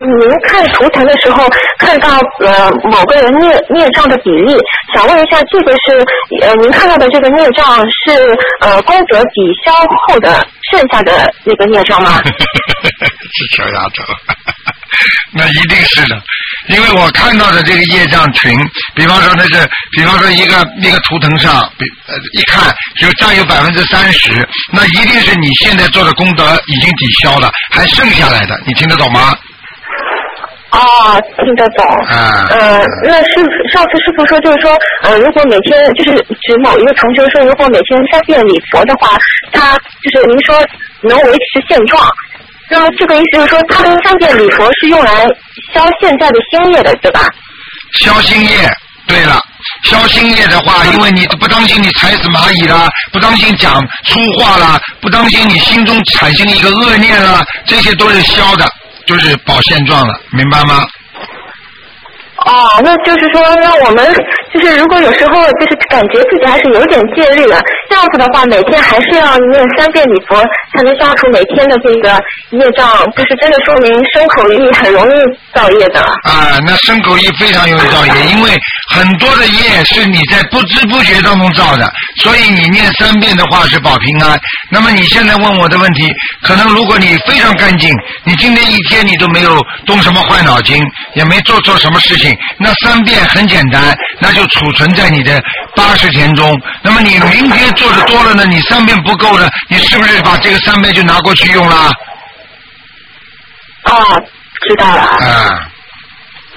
您看图腾的时候看到某个人孽障的比例，想问一下，这个是您看到的这个孽障是功德抵消后的剩下的那个孽障吗？ 是小丫头，那一定是的，因为我看到的这个业障群，比方说一个图腾上，一看就占有30%，那一定是你现在做的功德已经抵消了，还剩下来的，你听得懂吗？ 哦，听得懂。那上次师傅说，就是说，如果每天就是指某一个同学说，如果每天3遍礼佛的话，他就是您说能维持现状。那么这个意思就是说，他的3遍礼佛是用来消现在的心业的，对吧？ 消心业，对了，消心业的话，因为你不当心你踩死蚂蚁了，不当心讲粗话了，不当心你心中产生一个恶念了，这些都是消的。就是保现状了，明白吗？ 哦，那就是说，那我们就是如果有时候就是感觉自己还是有点戒律了，这样子的话，每天还是要念3遍礼佛，才能消除每天的这个业障，就是真的说明身口意很容易造业的。 那身口意非常容易造业，因为很多的业是你在不知不觉当中造的，所以你念3遍的话是保平安。那么你现在问我的问题，可能如果你非常干净，你今天一天你都没有动什么坏脑筋，也没做错什么事情，那3遍很简单，那就储存在你的80天中。那么你明天做的多了呢，你3遍不够了，你是不是把这个3遍就拿过去用了？ 知道了。